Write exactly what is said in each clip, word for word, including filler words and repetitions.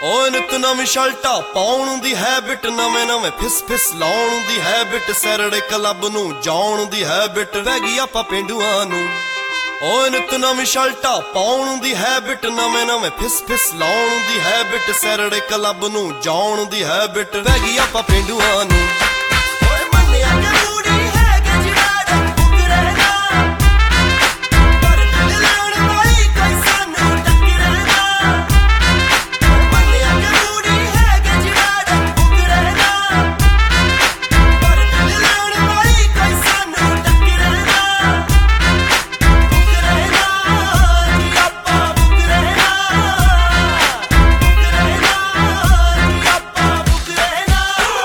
ਓਏ ਨਿਤ ਨਵੀਂ ਸ਼ਰਟਾਂ ਪਾਉਣ ਦੀ ਹੈਬਿਟ, ਨਵੇਂ ਨਵੇਂ ਫਿਸ ਫਿਸ ਲਾਉਣ ਦੀ ਹੈਬਿਟ, ਸੈਰੜੇ ਕਲੱਬ ਨੂੰ ਜਾਉਣ ਦੀ ਹੈਬਿਟ ਰਹਿ ਗਈ ਆਪਾਂ ਪੇਂਡੂਆਂ ਨੂੰ। ਓਏ ਨਿਤ ਨਵੀਂ ਸ਼ਰਟਾਂ ਪਾਉਣ ਦੀ ਹੈਬਿਟ, ਨਵੇਂ ਨਵੇਂ ਫਿਸ ਫਿਸ ਲਾਉਣ ਦੀ ਹੈਬਿਟ, ਸੈਰੜੇ ਕਲੱਬ ਨੂੰ ਜਾਉਣ ਦੀ ਹੈਬਿਟ ਰਹਿ ਗਈ ਆਪਾਂ ਪੇਂਡੂਆਂ ਨੂੰ। ਓਏ ਮੰਨਿਆ ਕਿ ਮੂੜੀ ਹੈ ਕਿ ਜਿਹੜਾ ਮੁੱਕ ਰਹਿਣਾ, ਪਰ ਦਿਲ ਲਾਉਣ ਵਾਲੀ ਕੋਈ ਸਾਨੂੰ ਟੱਕਰੇਗਾ। ਓਏ ਮੰਨਿਆ ਕਿ ਮੂੜੀ ਹੈ ਕਿ ਜਿਹੜਾ ਮੁੱਕ ਰਹਿਣਾ, ਪਰ ਦਿਲ ਲਾਉਣ ਵਾਲੀ ਕੋਈ ਸਾਨੂੰ ਟੱਕਰੇਗਾ। ਮੁੱਕ ਰਹਿਣਾ ਜੀ ਆਪਾਂ, ਮੁੱਕ ਰਹਿਣਾ, ਮੁੱਕ ਰਹਿਣਾ ਜੀ ਆਪਾਂ, ਮੁੱਕ ਰਹਿਣਾ।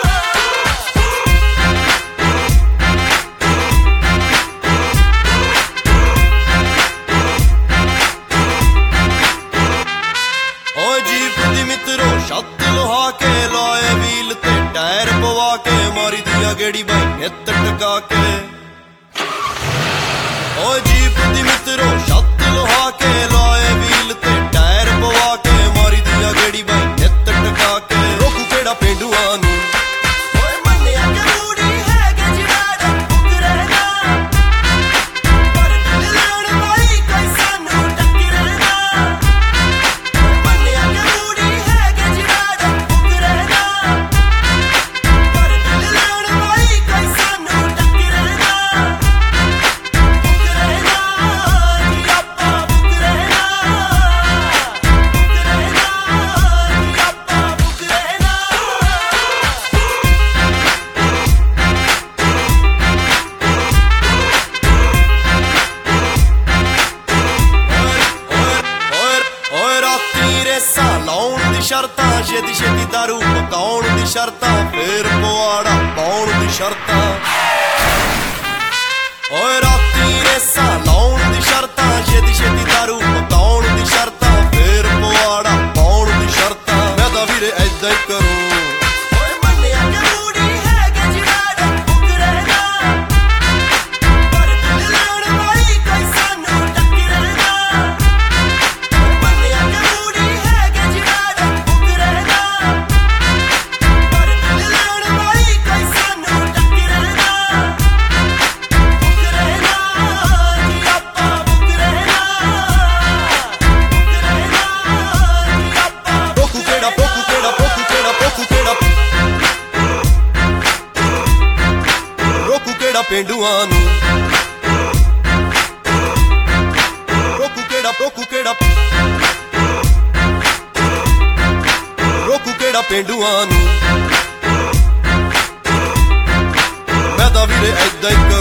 ਓਏ ਜੀਪ ਦੀ ਮਿੱਤਰੋ ਛੱਤ ਲੁਹਾ ਕੇ, ਲਾਏ ਵੀਲ ਤੇ ਟਾਇਰ ਪਵਾ ਕੇ, ਮਾਰੀ ਦੀਆਂ ਗੇੜੀ ਬਾਈ ਨਿੱਤ ਟਕਾ ਕੇ। ਓਏ ਜੀਪ ਦੀ ਮਿੱਤਰੋ ਛੱਤ ਲੁਹਾ ਕੇ, ਲਾਏ ਵੀਲ ਤੇ ਟਾਇਰ ਪਵਾ ਕੇ, ਮਾਰੀ ਦੀਆਂ ਗੇੜੀ ਬਾਈ ਨਿੱਤ ਟਕਾ ਕੇ, ਰੋਕੂ ਕਿਹੜਾ ਪੇਂਡੂਆਂ ਨੂੰ। ਓਏ ਮੰਨਿਆ ਕਿ ਮੂੜੀ ਹੈ ਕਿ ਜਿਹੜਾ ਮੁੱਕ ਰਹਿਣਾ, ਪਰ ਦਿਲ ਲਾਉਣ ਵਾਲੀ ਕੋਈ ਸਾਨੂੰ ਟੱਕਰੇਗਾ। ਓਏ ਮੰਨਿਆ ਕਿ ਮੂੜੀ ਹੈ ਕਿ ਜਿਹੜਾ ਮੁੱਕ ਰਹਿਣਾ, ਪਰ ਦਿਲ ਲਾਉਣ ਵਾਲੀ ਕੋਈ ਸਾਨੂੰ ਟੱਕਰੇਗਾ। ਮੁੱਕ ਰਹਿਣਾ ਜੀ ਆਪਾਂ, ਮੁੱਕ ਰਹਿਣਾ, ਮੁੱਕ ਰਹਿਣਾ ਜੀ ਆਪਾਂ, ਮੁੱਕ ਰਹਿਣਾ। ਓਏ ਓਏ ਰਾਤੀ ਰੇਸਾਂ ਲਾਉਣ ਦੀ ਸ਼ਰਤਾਂ, ਛੇਤੀ ਛੇਤੀ ਦਾਰੂ ਪਕਾਉਣ ਦੀ ਸ਼ਰਤਾਂ, ਫੇਰ ਪਵਾੜਾ ਪਾਉਣ ਦੀ ਸ਼ਰਤਾਂ। ਓਏ ਰਾਤੀ ਰੇਸਾਂ ਲਾਉਣ ਦੀ ਸ਼ਰਤਾਂ, ਛੇਤੀ ਛੇਤੀ ਦਾਰੂ ਪਕਾਉਣ ਦੀ ਸ਼ਰਤਾਂ, ਫੇਰ ਪਵਾੜਾ ਪਾਉਣ ਦੀ ਸ਼ਰਤਾਂ। ਮੈਂ ਤਾਂ ਵੀਰੇ ਏਦਾਂ ਹੀ ਕਰੂੰ। ਓਏ ਮੰਨਿਆ ਕਿ ਮੂੜੀ ਹੈ ਕਿ ਜਿਹੜਾ ਮੁੱਕ ਰਹਿਣਾ, ਪਰ ਦਿਲ ਲਾਉਣ ਵਾਲੀ ਕੋਈ ਸਾਨੂੰ ਟੱਕਰੇਗਾ। ਓਏ ਮੰਨਿਆ ਕਿ ਮੂੜੀ ਹੈ ਕਿ ਜਿਹੜਾ ਮੁੱਕ ਰਹਿਣਾ, ਪਰ ਦਿਲ ਲਾਉਣ ਵਾਲੀ ਕੋਈ ਸਾਨੂੰ ਟੱਕਰੇਗਾ। ਮੁੱਕ ਰਹਿਣਾ ਜੀ ਆਪਾਂ, ਮੁੱਕ ਰਹਿਣਾ, ਮੁੱਕ ਰਹਿਣਾ ਜੀ ਆਪਾਂ। ਪੋਕੂ ਕਿਹੜਾ, ਪੋਕੂ ਕਿਹੜਾ, ਪੋਕੂ ਕਿਹੜਾ, ਪੋਕੂ ਕਿਹੜਾ, ਰੋਕੂ ਕਿਹੜਾ ਪੇਂਡੂਆਂ ਨੂੰ। ਰੋਕੂ ਕਿਹੜਾ, ਰੋਕੂ ਕਿਹੜਾ, ਰੋਕੂ ਕਿਹੜਾ ਪੇਂਡੂਆਂ ਨੂੰ। ਮੈਂ ਤਾਂ ਵੀਰੇ ਏਦਾਂ ਹੀ